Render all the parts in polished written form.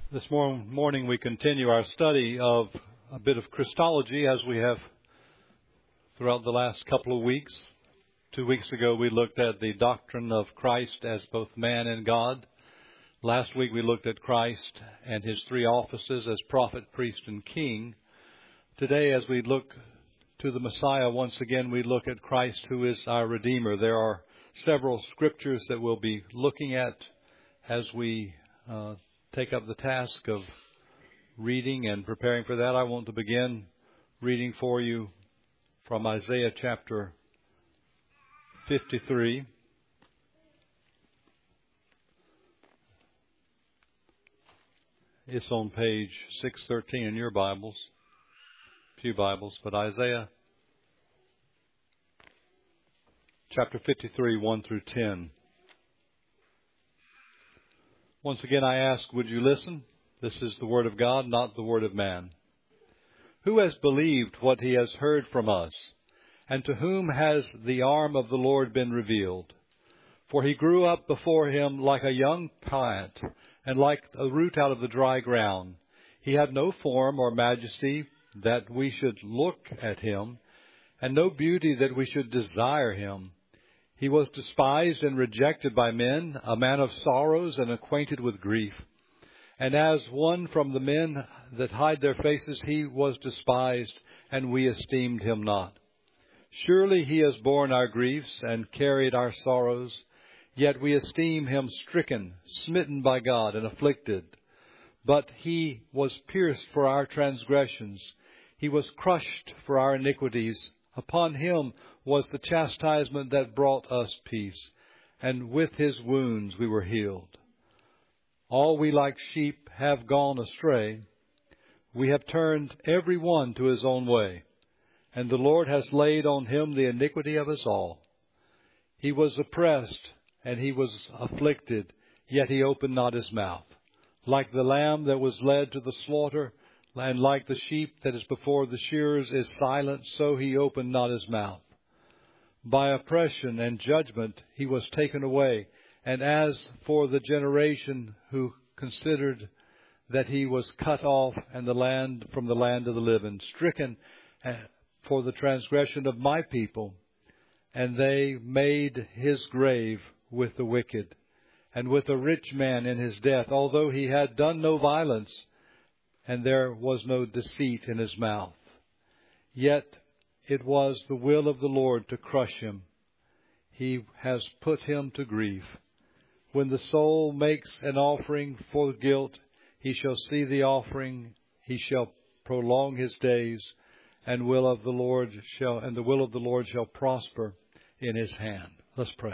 This morning we continue our study of a bit of Christology as we have throughout the last couple of weeks. 2 weeks ago we looked at the doctrine of Christ as both man and God. Last week we looked at Christ and his three offices as prophet, priest, and king. Today, as we look to the Messiah, once again we look at Christ who is our Redeemer. There are several scriptures that we'll be looking at as we take up the task of reading and preparing for that. I want to begin reading for you from Isaiah chapter 53. It's on page 613 in your Bibles, few Bibles, but Isaiah chapter 53, 1 through 10. Once again, I ask, would you listen? This is the word of God, not the word of man. Who has believed what he has heard from us? And to whom has the arm of the Lord been revealed? For he grew up before him like a young plant, and like a root out of the dry ground. He had no form or majesty that we should look at him, and no beauty that we should desire him. He was despised and rejected by men, a man of sorrows and acquainted with grief. And as one from the men that hide their faces, he was despised, and we esteemed him not. Surely he has borne our griefs and carried our sorrows, yet we esteem him stricken, smitten by God, and afflicted. But he was pierced for our transgressions. He was crushed for our iniquities. Upon him was the chastisement that brought us peace, and with his wounds we were healed. All we like sheep have gone astray. We have turned every one to his own way, and the Lord has laid on him the iniquity of us all. He was oppressed, and he was afflicted, yet he opened not his mouth. Like the lamb that was led to the slaughter, and like the sheep that is before the shearers is silent, so he opened not his mouth. By oppression and judgment he was taken away. And as for the generation who considered that he was cut off and from the land of the living, stricken for the transgression of my people, and they made his grave with the wicked, and with a rich man in his death, although he had done no violence, and there was no deceit in his mouth. Yet it was the will of the Lord to crush him. He has put him to grief. When the soul makes an offering for guilt, he shall see the offering. He shall prolong his days, and the will of the Lord shall prosper in his hand. Let's pray.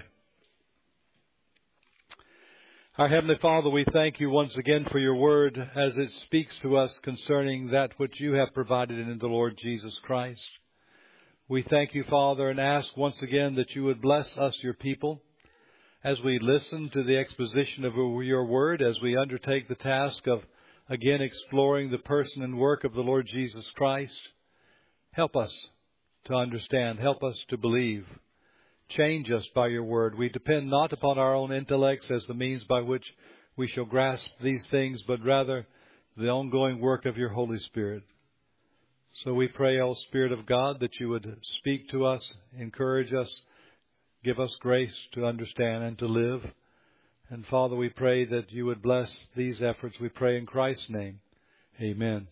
Our Heavenly Father, we thank you once again for your word as it speaks to us concerning that which you have provided in the Lord Jesus Christ. We thank you, Father, and ask once again that you would bless us, your people, as we listen to the exposition of your word, as we undertake the task of, again, exploring the person and work of the Lord Jesus Christ. Help us to understand. Help us to believe. Change us by your word. We depend not upon our own intellects as the means by which we shall grasp these things, but rather the ongoing work of your Holy Spirit. So we pray, O Spirit of God, that you would speak to us, encourage us, give us grace to understand and to live. And Father, we pray that you would bless these efforts. We pray in Christ's name. Amen.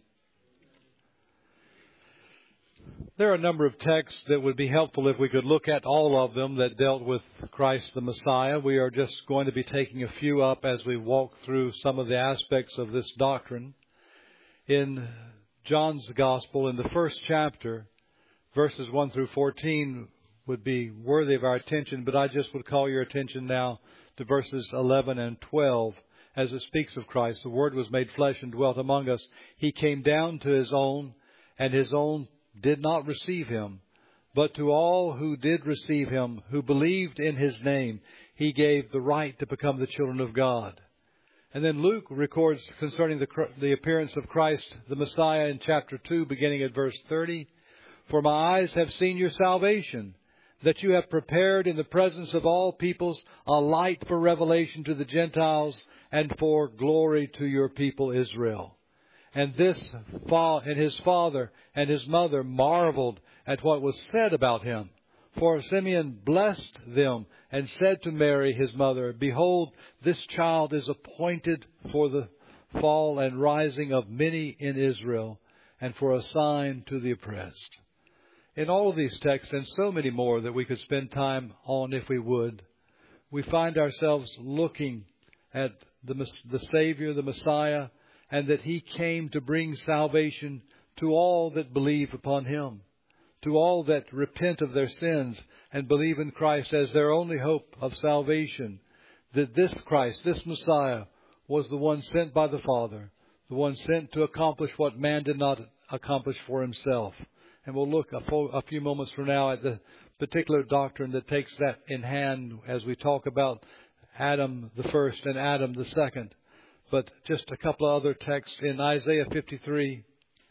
There are a number of texts that would be helpful if we could look at all of them that dealt with Christ the Messiah. We are just going to be taking a few up as we walk through some of the aspects of this doctrine. In John's Gospel, in the first chapter, verses 1 through 14 would be worthy of our attention, but I just would call your attention now to verses 11 and 12 as it speaks of Christ. The Word was made flesh and dwelt among us. He came down to his own, and his own did not receive him. But to all who did receive him, who believed in his name, he gave the right to become the children of God. And then Luke records concerning the appearance of Christ, the Messiah, in chapter 2, beginning at verse 30. For my eyes have seen your salvation, that you have prepared in the presence of all peoples a light for revelation to the Gentiles, and for glory to your people Israel. And his father and his mother marveled at what was said about him. For Simeon blessed them and said to Mary his mother, Behold, this child is appointed for the fall and rising of many in Israel, and for a sign to the oppressed. In all of these texts, and so many more that we could spend time on if we would, we find ourselves looking at the Savior, the Messiah, and that He came to bring salvation to all that believe upon Him, to all that repent of their sins and believe in Christ as their only hope of salvation. That this Christ, this Messiah, was the one sent by the Father, the one sent to accomplish what man did not accomplish for himself. And we'll look a few moments from now at the particular doctrine that takes that in hand as we talk about Adam the first and Adam the second. But just a couple of other texts in Isaiah 53.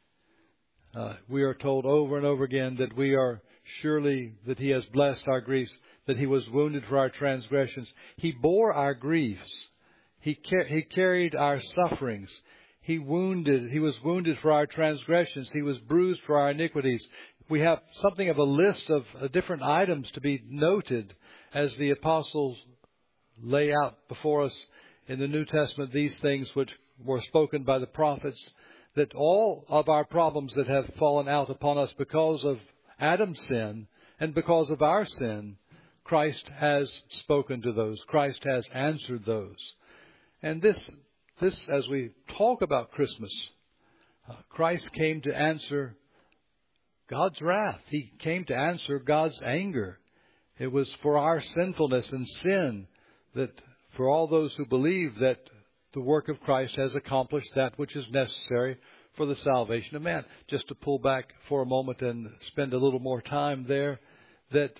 We are told over and over again that we are surely that He has blessed our griefs, that He was wounded for our transgressions. He bore our griefs. He carried our sufferings. He was wounded for our transgressions. He was bruised for our iniquities. We have something of a list of different items to be noted as the apostles lay out before us in the New Testament these things which were spoken by the prophets, that all of our problems that have fallen out upon us because of Adam's sin and because of our sin, Christ has spoken to those. Christ has answered those. And this, as we talk about Christmas, Christ came to answer God's wrath. He came to answer God's anger. It was for our sinfulness and sin that for all those who believe that the work of Christ has accomplished that which is necessary for the salvation of man. Just to pull back for a moment and spend a little more time there, that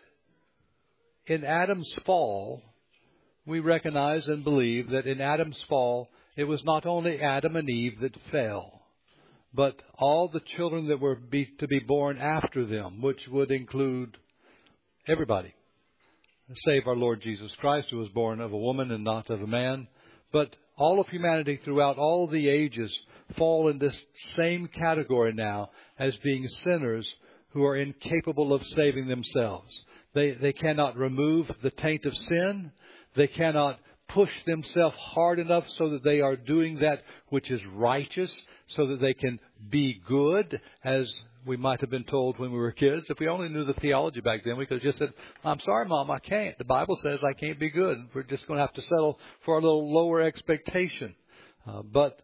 in Adam's fall, we recognize and believe that in Adam's fall, it was not only Adam and Eve that fell, but all the children that were to be born after them, which would include everybody, save our Lord Jesus Christ, who was born of a woman and not of a man. But all of humanity throughout all the ages fall in this same category now as being sinners who are incapable of saving themselves. They cannot remove the taint of sin. They cannot push themselves hard enough so that they are doing that which is righteous, so that they can be good, as we might have been told when we were kids. If we only knew the theology back then, we could have just said, I'm sorry, Mom, I can't. The Bible says I can't be good. We're just going to have to settle for a little lower expectation. But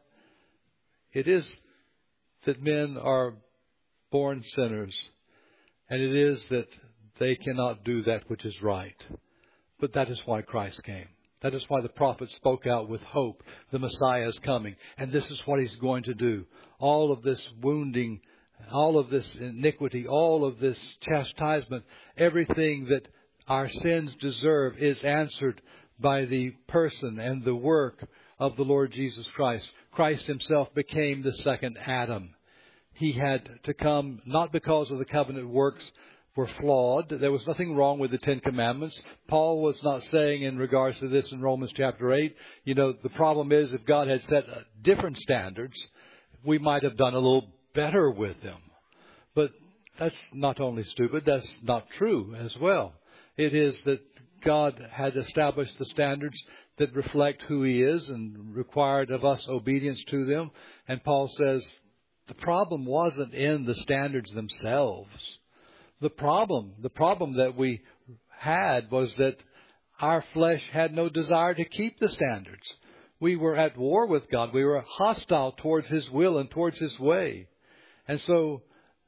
it is that men are born sinners, and it is that they cannot do that which is right. But that is why Christ came. That is why the prophets spoke out with hope. The Messiah is coming, and this is what He's going to do. All of this wounding, all of this iniquity, all of this chastisement, everything that our sins deserve is answered by the person and the work of the Lord Jesus Christ. Christ Himself became the second Adam. He had to come not because of the covenant works were flawed. There was nothing wrong with the Ten Commandments. Paul was not saying in regards to this in Romans chapter 8, the problem is if God had set different standards, we might have done a little better with them. But that's not only stupid, that's not true as well. It is that God had established the standards that reflect who He is and required of us obedience to them. And Paul says the problem wasn't in the standards themselves. The problem that we had was that our flesh had no desire to keep the standards. We were at war with God. We were hostile towards His will and towards His way. And so,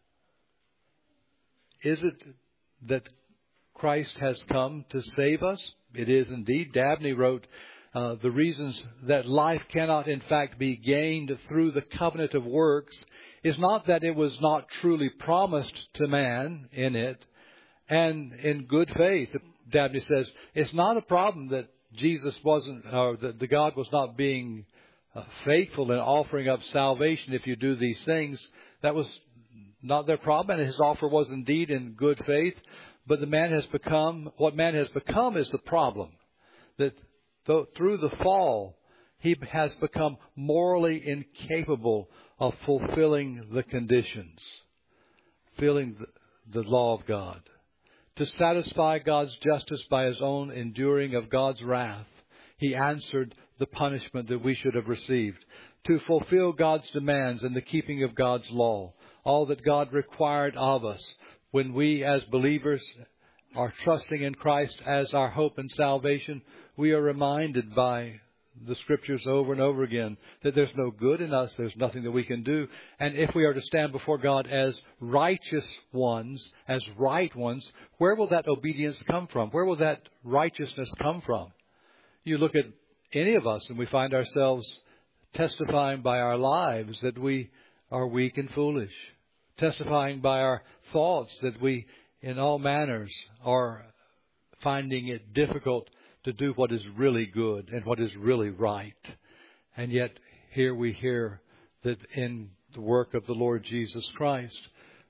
is it that Christ has come to save us? It is indeed. Dabney wrote, the reasons that life cannot in fact be gained through the covenant of works is not that it was not truly promised to man in it and in good faith. Dabney says it's not a problem that Jesus wasn't, or that the God was not being faithful in offering up salvation if you do these things. That was not their problem, and His offer was indeed in good faith. But what man has become is the problem. That through the fall, he has become morally incapable of fulfilling the conditions, fulfilling the law of God. To satisfy God's justice by his own enduring of God's wrath, he answered the punishment that we should have received. To fulfill God's demands and the keeping of God's law, all that God required of us when we as believers are trusting in Christ as our hope and salvation, we are reminded by the Scriptures over and over again that there's no good in us, there's nothing that we can do. And if we are to stand before God as righteous ones, as right ones, where will that obedience come from? Where will that righteousness come from? You look at any of us and we find ourselves testifying by our lives that we are weak and foolish, testifying by our thoughts that we in all manners are finding it difficult to do what is really good and what is really right. And yet here we hear that in the work of the Lord Jesus Christ,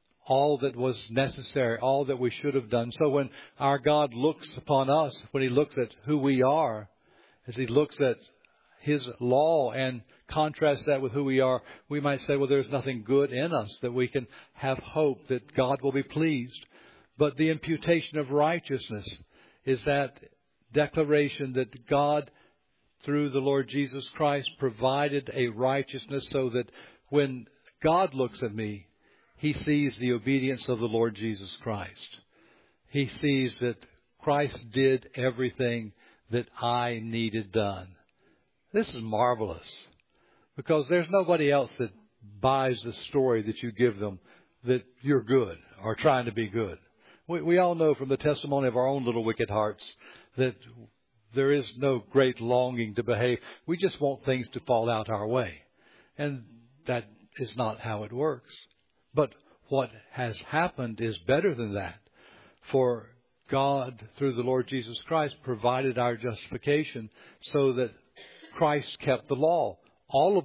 all that was necessary, all that we should have done. So when our God looks upon us, when he looks at who we are, as he looks at his law and contrasts that with who we are, we might say, well, there's nothing good in us that we can have hope that God will be pleased. But the imputation of righteousness is that declaration that God, through the Lord Jesus Christ, provided a righteousness so that when God looks at me, he sees the obedience of the Lord Jesus Christ. He sees that Christ did everything that I needed done. This is marvelous because there's nobody else that buys the story that you give them that you're good or trying to be good. We all know from the testimony of our own little wicked hearts that there is no great longing to behave. We just want things to fall out our way. And that is not how it works. But what has happened is better than that. For God, through the Lord Jesus Christ, provided our justification so that Christ kept the law, all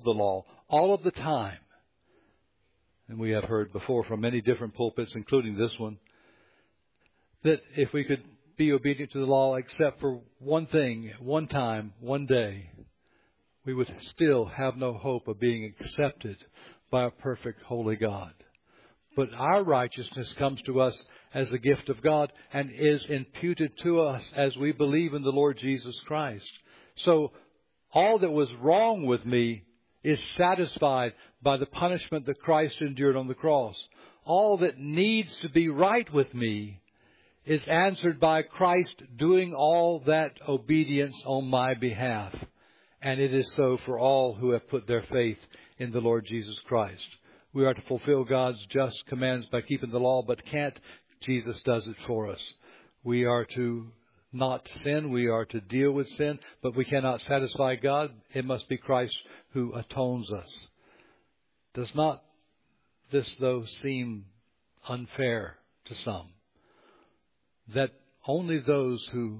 of the time. And we have heard before from many different pulpits, including this one, that if we could be obedient to the law except for one thing, one time, one day, we would still have no hope of being accepted by a perfect, holy God. But our righteousness comes to us as a gift of God and is imputed to us as we believe in the Lord Jesus Christ. So all that was wrong with me is satisfied by the punishment that Christ endured on the cross. All that needs to be right with me is answered by Christ doing all that obedience on my behalf. And it is so for all who have put their faith in the Lord Jesus Christ. We are to fulfill God's just commands by keeping the law, but can't. Jesus does it for us. We are to not sin. We are to deal with sin, but we cannot satisfy God. It must be Christ who atones us. Does not this, though, seem unfair to some? That only those who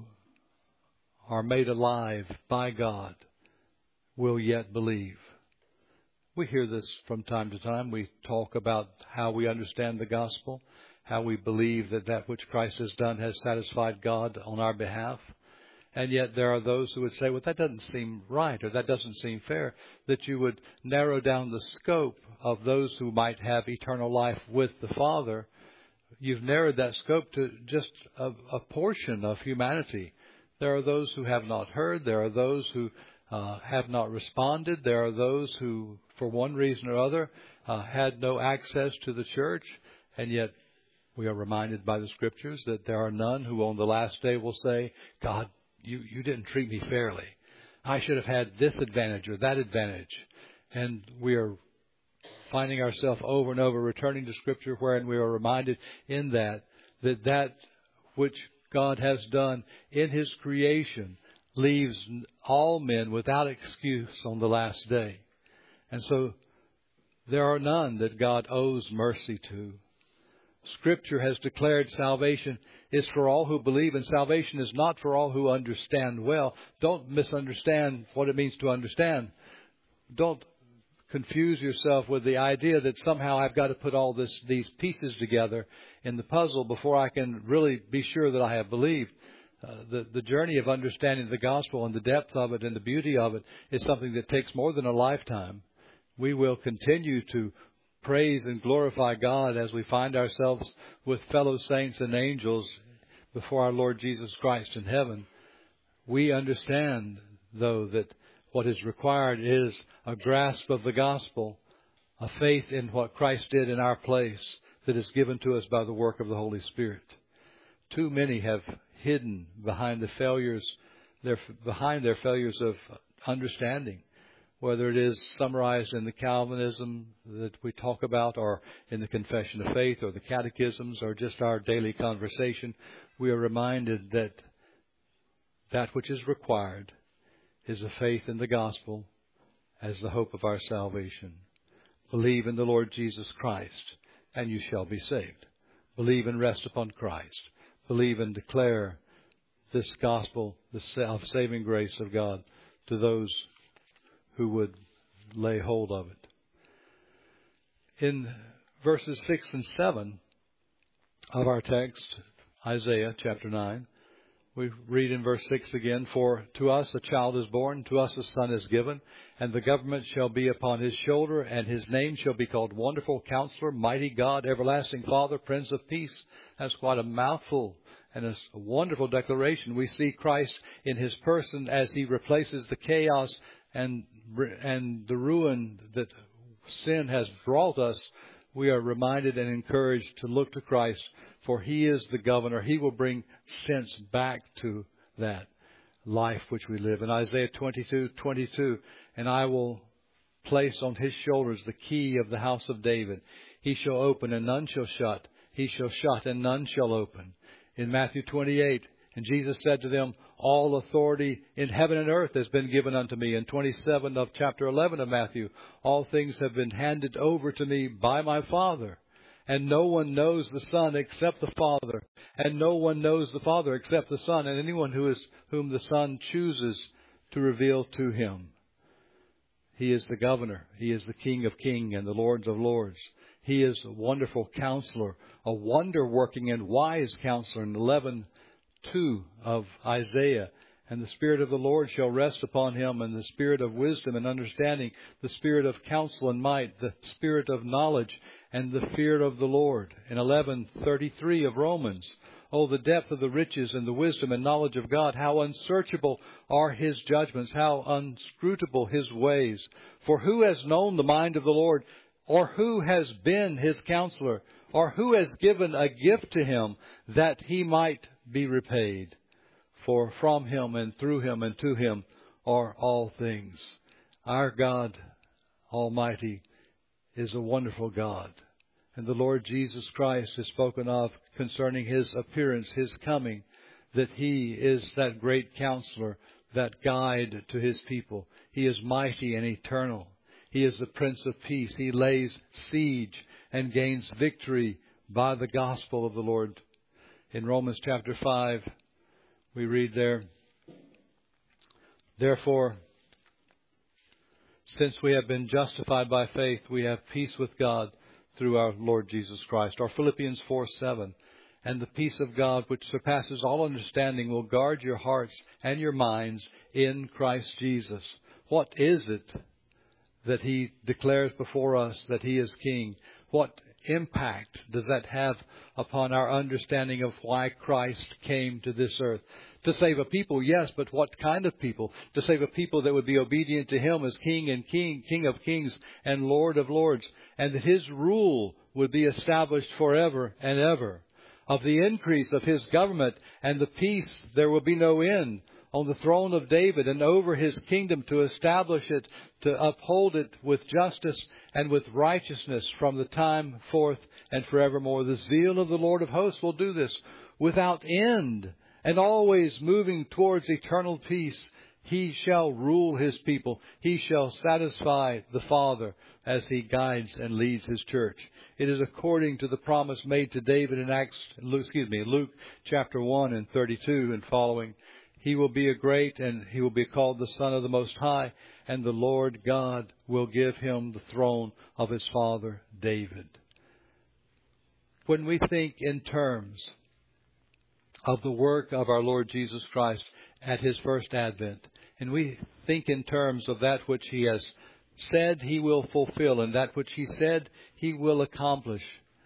are made alive by God will yet believe. We hear this from time to time. We talk about how we understand the gospel, how we believe that that which Christ has done has satisfied God on our behalf. And yet there are those who would say, well, that doesn't seem right, or that doesn't seem fair, that you would narrow down the scope of those who might have eternal life with the Father. You've narrowed that scope to just a portion of humanity. There are those who have not heard. There are those who have not responded. There are those who, for one reason or other, had no access to the church. And yet we are reminded by the Scriptures that there are none who on the last day will say, God, you didn't treat me fairly. I should have had this advantage or that advantage. And we are finding ourselves over and over returning to Scripture wherein we are reminded in that which God has done in His creation leaves all men without excuse on the last day. And so there are none that God owes mercy to. Scripture has declared salvation is for all who believe, and salvation is not for all who understand well. Don't misunderstand what it means to understand. Don't confuse yourself with the idea that somehow I've got to put all these pieces together in the puzzle before I can really be sure that I have believed. the journey of understanding the gospel and the depth of it and the beauty of it is something that takes more than a lifetime. We will continue to praise and glorify God as we find ourselves with fellow saints and angels before our Lord Jesus Christ in heaven. We understand, though, that what is required is a grasp of the gospel, a faith in what Christ did in our place that is given to us by the work of the Holy Spirit. Too many have hidden behind their failures of understanding, whether it is summarized in the Calvinism that we talk about, or in the Confession of Faith, or the catechisms, or just our daily conversation. We are reminded that that which is required is a faith in the gospel as the hope of our salvation. Believe in the Lord Jesus Christ, and you shall be saved. Believe and rest upon Christ. Believe and declare this gospel, the self-saving grace of God, to those who would lay hold of it. In verses 6 and 7 of our text, Isaiah chapter 9, we read in verse 6 again, "For to us a child is born, to us a son is given, and the government shall be upon his shoulder, and his name shall be called Wonderful Counselor, Mighty God, Everlasting Father, Prince of Peace." That's quite a mouthful and a wonderful declaration. We see Christ in his person as he replaces the chaos and the ruin that sin has brought us. We are reminded and encouraged to look to Christ, for he is the governor. He will bring sense back to that life which we live. In Isaiah 22:22, "And I will place on his shoulders the key of the house of David. He shall open and none shall shut. He shall shut and none shall open." In Matthew 28, "And Jesus said to them, All authority in heaven and earth has been given unto me." In 27 of chapter 11 of Matthew, "All things have been handed over to me by my Father. And no one knows the Son except the Father. And no one knows the Father except the Son, and anyone whom the Son chooses to reveal to him." He is the governor. He is the King of kings and the Lord of lords. He is a wonderful counselor, a wonder-working and wise counselor. In 11:2 of Isaiah, "And the Spirit of the Lord shall rest upon him, and the Spirit of wisdom and understanding, the Spirit of counsel and might, the Spirit of knowledge and the fear of the Lord." In 11:33 of Romans, "Oh, the depth of the riches and the wisdom and knowledge of God! How unsearchable are his judgments, how inscrutable his ways! For who has known the mind of the Lord? Or who has been his counselor? Or who has given a gift to him that he might be repaid? For from him and through him and to him are all things." Our God Almighty is a wonderful God. And the Lord Jesus Christ is spoken of concerning his appearance, his coming, that he is that great counselor, that guide to his people. He is mighty and eternal. He is the Prince of Peace. He lays siege and gains victory by the gospel of the Lord. In Romans chapter 5, we read there, "Therefore, since we have been justified by faith, we have peace with God through our Lord Jesus Christ." Or Philippians 4:7, "And the peace of God, which surpasses all understanding, will guard your hearts and your minds in Christ Jesus." What is it that he declares before us that he is King? What impact does that have upon our understanding of why Christ came to this earth? To save a people, yes, but what kind of people? To save a people that would be obedient to him as King of kings and Lord of lords, and that his rule would be established forever and ever. Of the increase of his government and the peace there will be no end on the throne of David and over his kingdom, to establish it, to uphold it with justice and with righteousness from the time forth and forevermore. The zeal of the Lord of hosts will do this without end, and always moving towards eternal peace. He shall rule his people. He shall satisfy the Father as he guides and leads his church. It is according to the promise made to David in Luke chapter 1 and 32 and following. He will be a great, and he will be called the Son of the Most High, and the Lord God will give him the throne of his father David. When we think in terms of the work of our Lord Jesus Christ at His first advent. And we think in terms of that which He has said He will fulfill, and that which He said He will accomplish.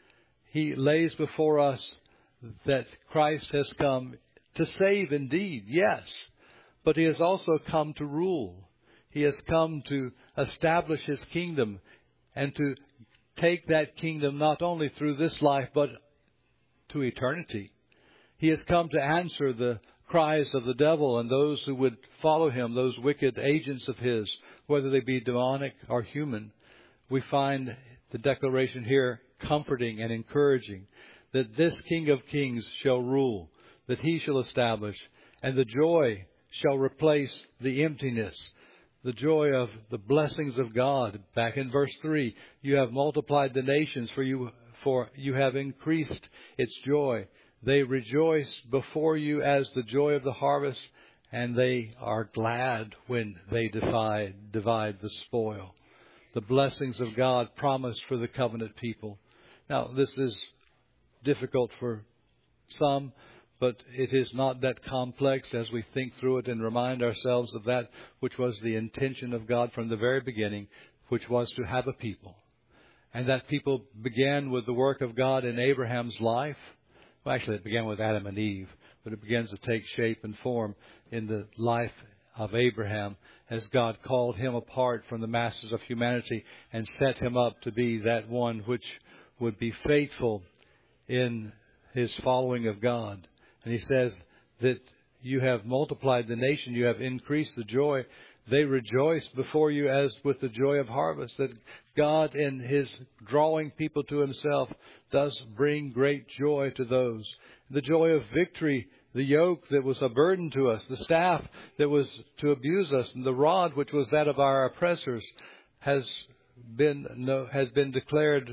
He lays before us that Christ has come to save indeed, yes, but He has also come to rule. He has come to establish His kingdom and to take that kingdom not only through this life but to eternity. He has come to answer the cries of the devil and those who would follow Him, those wicked agents of His, whether they be demonic or human. We find the declaration here comforting and encouraging that this King of Kings shall rule, that He shall establish, and the joy shall replace the emptiness, the joy of the blessings of God. Back in verse 3, you have multiplied the nations, for you have increased its joy. They rejoice before you as the joy of the harvest, and they are glad when they divide the spoil. The blessings of God promised for the covenant people. Now, this is difficult for some, but it is not that complex as we think through it and remind ourselves of that which was the intention of God from the very beginning, which was to have a people. And that people began with the work of God in Abraham's life. Well, actually, it began with Adam and Eve, but it begins to take shape and form in the life of Abraham as God called him apart from the masses of humanity and set him up to be that one which would be faithful in his following of God. And He says that you have multiplied the nation, you have increased the joy. They rejoice before you as with the joy of harvest. That God, in His drawing people to Himself, does bring great joy to those. The joy of victory, the yoke that was a burden to us, the staff that was to abuse us, and the rod which was that of our oppressors, has been declared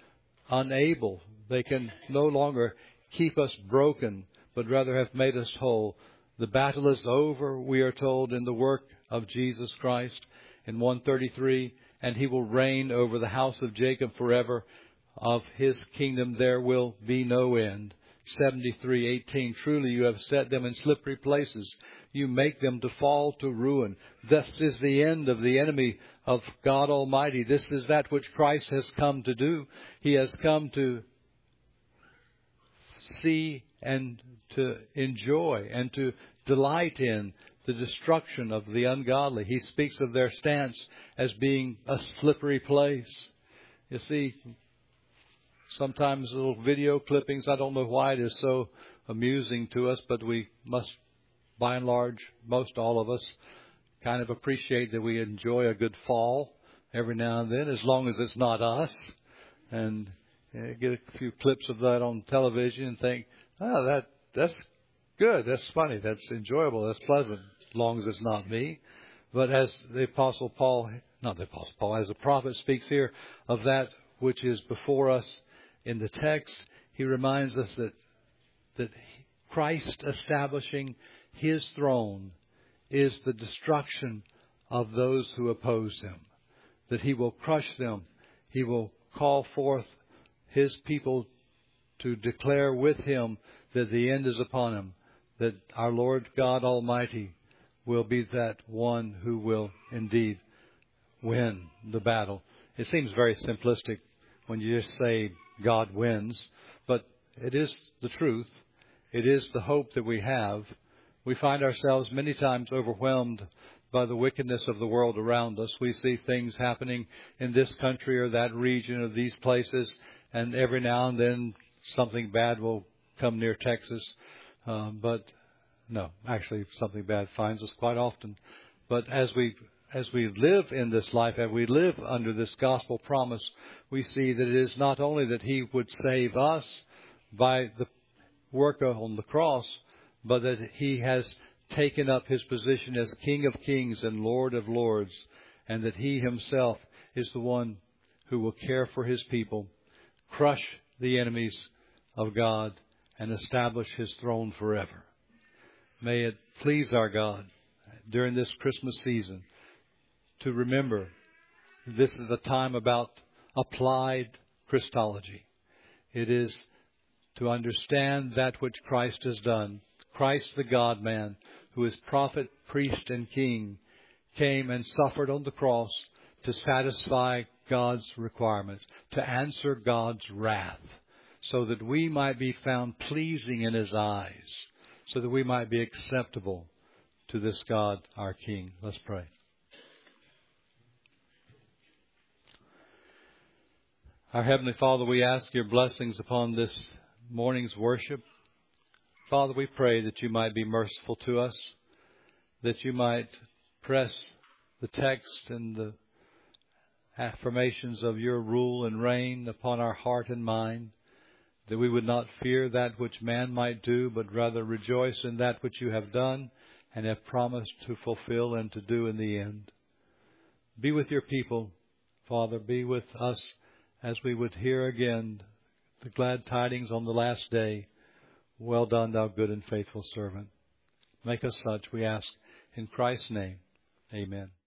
unable. They can no longer keep us broken, but rather have made us whole. The battle is over, we are told, in the work of Jesus Christ. In 133, and He will reign over the house of Jacob forever. Of His kingdom there will be no end. 73:18, truly you have set them in slippery places. You make them to fall to ruin. This is the end of the enemy of God Almighty. This is that which Christ has come to do. He has come to see and to enjoy and to delight in the destruction of the ungodly. He speaks of their stance as being a slippery place. You see, sometimes little video clippings, I don't know why it is so amusing to us, but we must, by and large, most all of us, kind of appreciate that we enjoy a good fall every now and then, as long as it's not us. And get a few clips of that on television and think, that's good, that's funny, that's enjoyable, that's pleasant, as long as it's not me. But as the Apostle Paul, as the prophet speaks here of that which is before us in the text, he reminds us that Christ establishing His throne is the destruction of those who oppose Him, that He will crush them. He will call forth His people to declare with Him that the end is upon Him, that our Lord God Almighty will be that one who will indeed win the battle. It seems very simplistic when you just say God wins, but it is the truth. It is the hope that we have. We find ourselves many times overwhelmed by the wickedness of the world around us. We see things happening in this country or that region or these places, and every now and then something bad will come near Texas. But no, actually something bad finds us quite often. But as we live in this life, as we live under this gospel promise, we see that it is not only that He would save us by the work on the cross, but that He has taken up His position as King of Kings and Lord of Lords, and that He Himself is the one who will care for His people, crush the enemies of God, and establish His throne forever. May it please our God during this Christmas season to remember this is a time about applied Christology. It is to understand that which Christ has done. Christ, the God-man, who is prophet, priest, and king, came and suffered on the cross to satisfy God's requirements, to answer God's wrath, so that we might be found pleasing in His eyes, so that we might be acceptable to this God, our King. Let's pray. Our Heavenly Father, we ask your blessings upon this morning's worship. Father, we pray that you might be merciful to us, that you might press the text and the affirmations of your rule and reign upon our heart and mind, that we would not fear that which man might do, but rather rejoice in that which you have done and have promised to fulfill and to do in the end. Be with your people, Father. Be with us as we would hear again the glad tidings on the last day. Well done, thou good and faithful servant. Make us such, we ask, in Christ's name. Amen.